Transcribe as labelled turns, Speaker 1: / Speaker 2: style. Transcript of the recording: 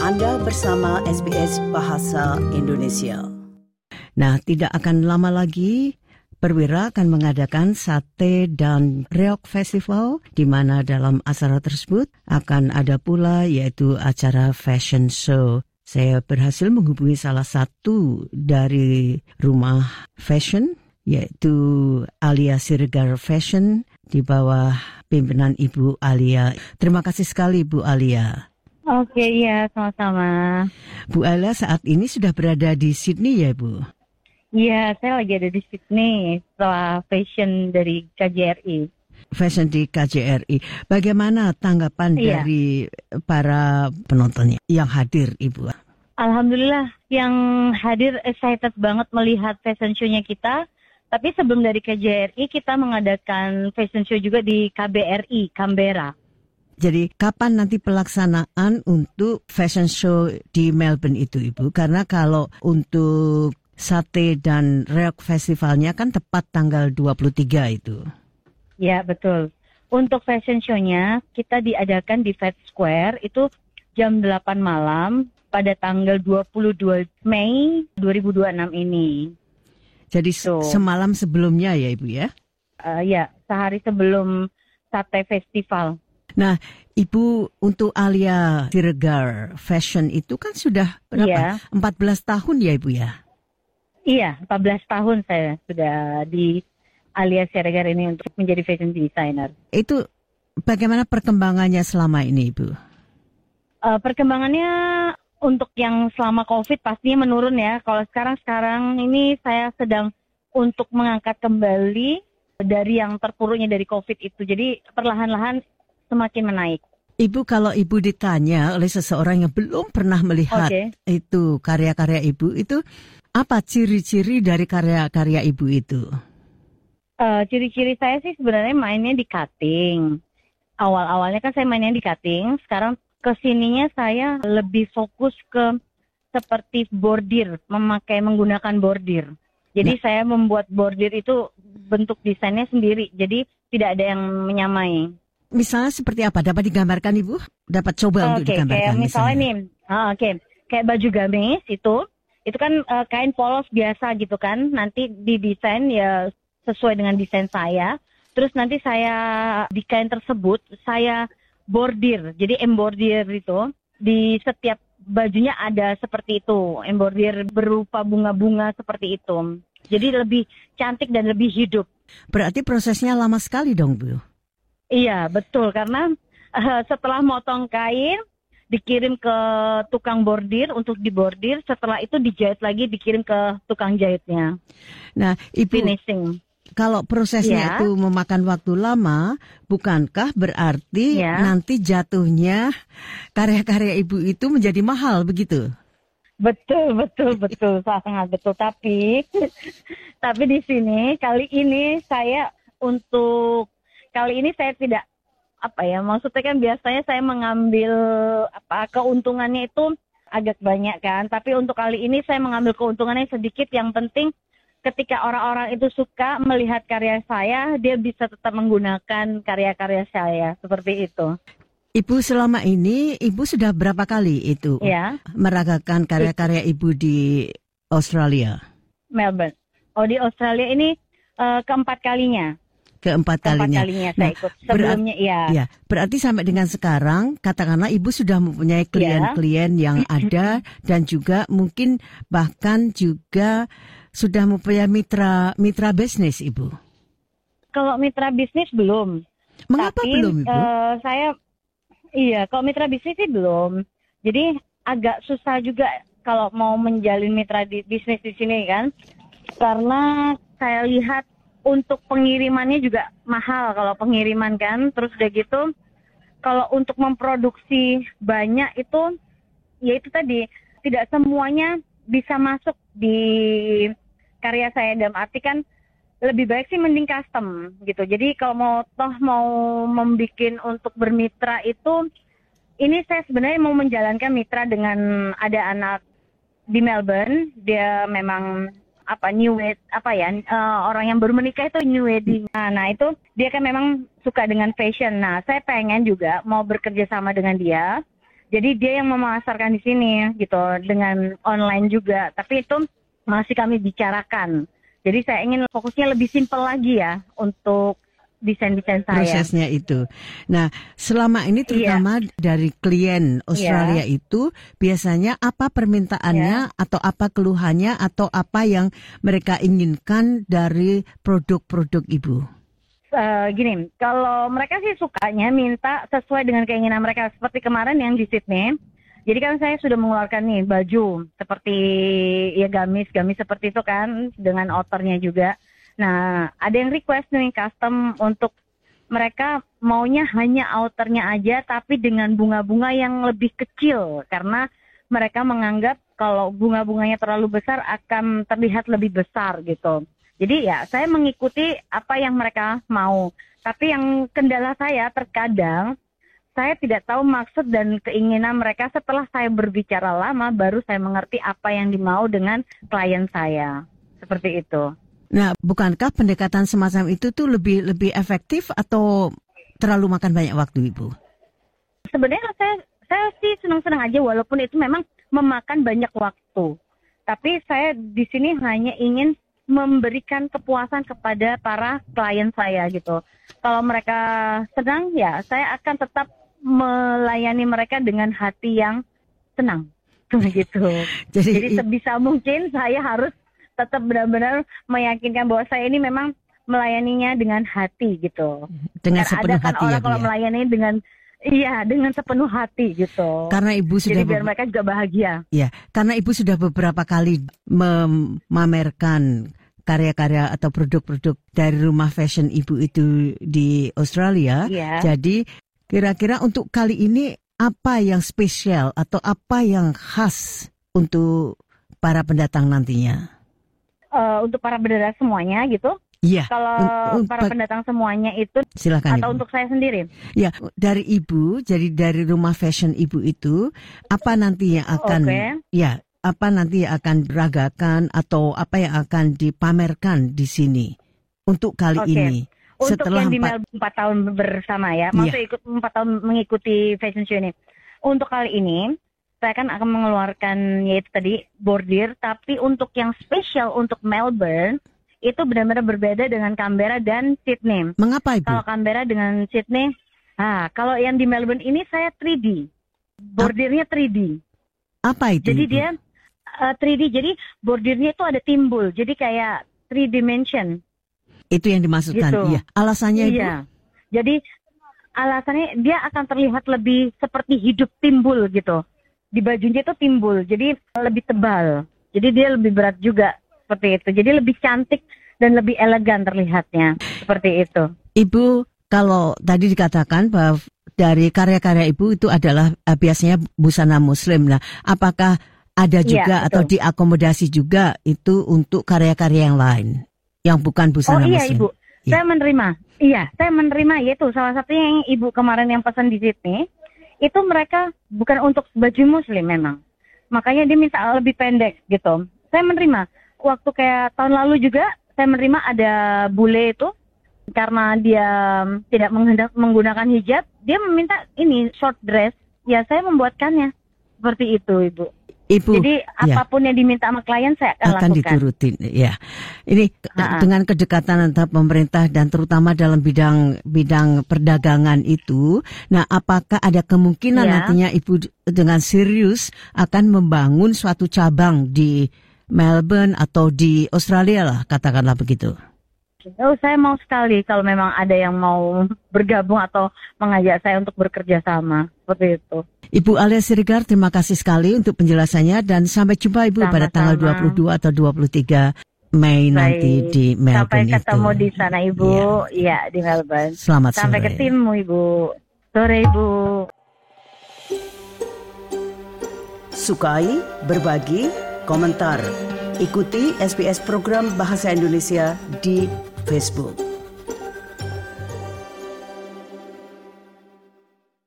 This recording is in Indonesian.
Speaker 1: Anda bersama SBS Bahasa Indonesia.
Speaker 2: Nah, tidak akan lama lagi Perwira akan mengadakan Sate dan Reog Festival, di mana dalam acara tersebut akan ada pula yaitu acara fashion show. Saya berhasil menghubungi salah satu dari rumah fashion, yaitu Alia Siregar Fashion, di bawah pimpinan Ibu Alia. Terima kasih sekali Bu Alia.
Speaker 3: Oke, iya, sama-sama.
Speaker 2: Bu Alia saat ini sudah berada di Sydney ya, Bu?
Speaker 3: Iya, saya lagi ada di Sydney setelah fashion dari KJRI.
Speaker 2: Fashion di KJRI. Bagaimana tanggapan dari para penontonnya yang hadir, Ibu?
Speaker 3: Alhamdulillah, yang hadir excited banget melihat fashion show-nya kita. Tapi sebelum dari KJRI, kita mengadakan fashion show juga di KBRI, Canberra.
Speaker 2: Jadi kapan nanti pelaksanaan untuk fashion show di Melbourne itu, Ibu? Karena kalau untuk Sate dan Reog Festivalnya kan tepat tanggal 23 itu.
Speaker 3: Ya, betul. Untuk fashion show-nya kita diadakan di Fed Square itu jam 8 malam pada tanggal 22 Mei 2026 ini.
Speaker 2: Jadi semalam sebelumnya ya, Ibu ya?
Speaker 3: Ya, sehari sebelum Sate Festival.
Speaker 2: Nah, Ibu untuk Alia Siregar Fashion itu kan sudah berapa? 14 tahun ya, Ibu ya?
Speaker 3: Iya, 14 tahun saya sudah di Alia Siregar ini untuk menjadi fashion designer.
Speaker 2: Itu bagaimana perkembangannya selama ini, Ibu?
Speaker 3: Perkembangannya untuk yang selama COVID pastinya menurun ya. Kalau sekarang ini saya sedang untuk mengangkat kembali dari yang terpuruknya dari COVID itu. Jadi perlahan-lahan semakin menaik.
Speaker 2: Ibu, kalau Ibu ditanya oleh seseorang yang belum pernah melihat itu karya-karya Ibu, itu apa ciri-ciri dari karya-karya Ibu itu?
Speaker 3: Ciri-ciri saya sih sebenarnya mainnya di cutting. Awal-awalnya kan saya mainnya di cutting, sekarang kesininya saya lebih fokus ke seperti bordir, menggunakan bordir. Jadi saya membuat bordir itu bentuk desainnya sendiri, jadi tidak ada yang menyamai.
Speaker 2: Misalnya seperti apa? Dapat digambarkan, Ibu? Dapat coba untuk digambarkan?
Speaker 3: Kayak misalnya nih, kayak baju gamis itu kan kain polos biasa gitu kan. Nanti didesain ya sesuai dengan desain saya. Terus nanti saya di kain tersebut saya bordir. Jadi embordir itu di setiap bajunya ada seperti itu. Embordir berupa bunga-bunga seperti itu. Jadi lebih cantik dan lebih hidup.
Speaker 2: Berarti prosesnya lama sekali dong, Bu?
Speaker 3: Iya, betul. Karena setelah motong kain, dikirim ke tukang bordir untuk dibordir. Setelah itu dijahit lagi, dikirim ke tukang jahitnya.
Speaker 2: Nah, Ibu,
Speaker 3: finishing.
Speaker 2: Kalau prosesnya itu memakan waktu lama, bukankah berarti nanti jatuhnya karya-karya Ibu itu menjadi mahal, begitu?
Speaker 3: Betul, sangat betul. Tapi di sini, kali ini saya tidak, maksudnya kan biasanya saya mengambil keuntungannya itu agak banyak kan. Tapi untuk kali ini saya mengambil keuntungannya sedikit. Yang penting ketika orang-orang itu suka melihat karya saya, dia bisa tetap menggunakan karya-karya saya, seperti itu.
Speaker 2: Ibu selama ini, Ibu sudah berapa kali itu meragakan karya-karya Ibu di Australia? Melbourne.
Speaker 3: Di Australia ini keempat kalinya.
Speaker 2: Keempat kalinya
Speaker 3: saya ikut. Sebelumnya
Speaker 2: berarti sampai dengan sekarang katakanlah Ibu sudah mempunyai klien-klien yang ada dan juga mungkin bahkan juga sudah mempunyai mitra bisnis, Ibu.
Speaker 3: Kalau mitra bisnis belum.
Speaker 2: Mengapa belum, Ibu?
Speaker 3: Kalau mitra bisnis sih belum. Jadi agak susah juga kalau mau menjalin mitra bisnis di sini kan. Karena saya lihat untuk pengirimannya juga mahal kalau pengiriman kan. Terus udah gitu, kalau untuk memproduksi banyak itu, ya itu tadi, tidak semuanya bisa masuk di karya saya. Dalam arti kan, lebih baik sih mending custom gitu. Jadi kalau mau membikin untuk bermitra itu, ini saya sebenarnya mau menjalankan mitra dengan ada anak di Melbourne. Dia memang orang yang baru menikah itu new wedding. Nah itu dia kan memang suka dengan fashion. Nah saya pengen juga mau bekerja sama dengan dia Jadi dia yang memasarkan di sini gitu dengan online juga. Tapi itu masih kami bicarakan. Jadi saya ingin fokusnya lebih simpel lagi ya untuk desain-desain saya.
Speaker 2: Prosesnya itu. Nah, selama ini terutama dari klien Australia itu biasanya apa permintaannya atau apa keluhannya atau apa yang mereka inginkan dari produk-produk Ibu?
Speaker 3: Gini, kalau mereka sih sukanya minta sesuai dengan keinginan mereka. Seperti kemarin yang di Sydney. Jadi kan saya sudah mengeluarkan nih baju seperti ya gamis seperti itu kan dengan outernya juga. Nah, ada yang request nih custom untuk mereka maunya hanya outernya aja tapi dengan bunga-bunga yang lebih kecil karena mereka menganggap kalau bunga-bunganya terlalu besar akan terlihat lebih besar gitu. Jadi ya saya mengikuti apa yang mereka mau. Tapi yang kendala saya terkadang saya tidak tahu maksud dan keinginan mereka setelah saya berbicara lama baru saya mengerti apa yang dimau dengan klien saya. Seperti itu.
Speaker 2: Nah, bukankah pendekatan semacam itu tuh lebih efektif atau terlalu makan banyak waktu, Ibu?
Speaker 3: Sebenarnya saya sih senang-senang aja walaupun itu memang memakan banyak waktu. Tapi saya di sini hanya ingin memberikan kepuasan kepada para klien saya gitu. Kalau mereka senang ya saya akan tetap melayani mereka dengan hati yang senang. Gitu. Jadi sebisa mungkin saya harus tetap benar-benar meyakinkan bahwa saya ini memang melayaninya dengan hati gitu.
Speaker 2: Dengan sepenuh
Speaker 3: ada kan
Speaker 2: hati
Speaker 3: orang kalau melayani dengan sepenuh hati gitu.
Speaker 2: Karena Ibu sudah
Speaker 3: jadi biar mereka juga bahagia.
Speaker 2: Iya, karena Ibu sudah beberapa kali memamerkan karya-karya atau produk-produk dari rumah fashion Ibu itu di Australia.
Speaker 3: Iya.
Speaker 2: Jadi kira-kira untuk kali ini apa yang spesial atau apa yang khas untuk para pendatang nantinya?
Speaker 3: Untuk para pendatang semuanya gitu?
Speaker 2: Iya.
Speaker 3: Kalau para pendatang semuanya itu,
Speaker 2: silakan
Speaker 3: atau
Speaker 2: Ibu.
Speaker 3: untuk saya sendiri?
Speaker 2: Ya, dari Ibu, jadi dari rumah fashion Ibu itu, apa nanti yang akan, apa nanti yang akan diragakan atau apa yang akan dipamerkan di sini untuk kali ini?
Speaker 3: Untuk
Speaker 2: Setelah
Speaker 3: yang di Melbourne 4 tahun bersama ya, maksudnya ikut 4 tahun mengikuti fashion show ini. Untuk kali ini, saya akan mengeluarkan yaitu tadi bordir, tapi untuk yang spesial untuk Melbourne itu benar-benar berbeda dengan Canberra dan Sydney.
Speaker 2: Mengapa Ibu?
Speaker 3: Kalau Canberra dengan Sydney, kalau yang di Melbourne ini saya 3D, bordirnya 3D.
Speaker 2: Apa itu?
Speaker 3: Jadi dia 3D, jadi bordirnya itu ada timbul, jadi kayak 3 dimension.
Speaker 2: Itu yang dimaksudkan,
Speaker 3: gitu.
Speaker 2: Iya. Alasannya Ibu?
Speaker 3: Iya, jadi alasannya dia akan terlihat lebih seperti hidup timbul gitu. Di bajunya itu timbul, jadi lebih tebal. Jadi dia lebih berat juga, seperti itu. Jadi lebih cantik dan lebih elegan terlihatnya, seperti itu.
Speaker 2: Ibu, kalau tadi dikatakan bahwa dari karya-karya Ibu itu adalah biasanya busana muslim. Nah, apakah ada juga atau diakomodasi juga itu untuk karya-karya yang lain? Yang bukan busana muslim?
Speaker 3: Oh iya Ibu, saya menerima. Iya, saya menerima, yaitu salah satunya yang Ibu kemarin yang pesan di Sydney. Itu mereka bukan untuk baju muslim memang. Makanya dia minta lebih pendek gitu. Saya menerima. Waktu kayak tahun lalu juga saya menerima ada bule itu. Karena dia tidak menggunakan hijab. Dia meminta ini short dress. Ya saya membuatkannya. Seperti itu Ibu. Jadi apapun yang diminta sama klien saya akan lakukan.
Speaker 2: Diturutin, ya. Ini dengan kedekatan antara pemerintah dan terutama dalam bidang perdagangan itu. Nah, apakah ada kemungkinan nantinya Ibu dengan serius akan membangun suatu cabang di Melbourne atau di Australia lah, katakanlah begitu?
Speaker 3: Oh, saya mau sekali kalau memang ada yang mau bergabung atau mengajak saya untuk bekerja sama. Seperti itu.
Speaker 2: Ibu Alia Siregar, terima kasih sekali untuk penjelasannya dan sampai jumpa Ibu pada tanggal 22 atau 23 Mei nanti di Melbourne.
Speaker 3: Sampai ketemu di sana Ibu, di Melbourne.
Speaker 2: Selamat sore.
Speaker 3: Sampai ketemu Ibu. Sore Ibu.
Speaker 1: Sukai, berbagi, komentar. Ikuti SBS program Bahasa Indonesia di Facebook.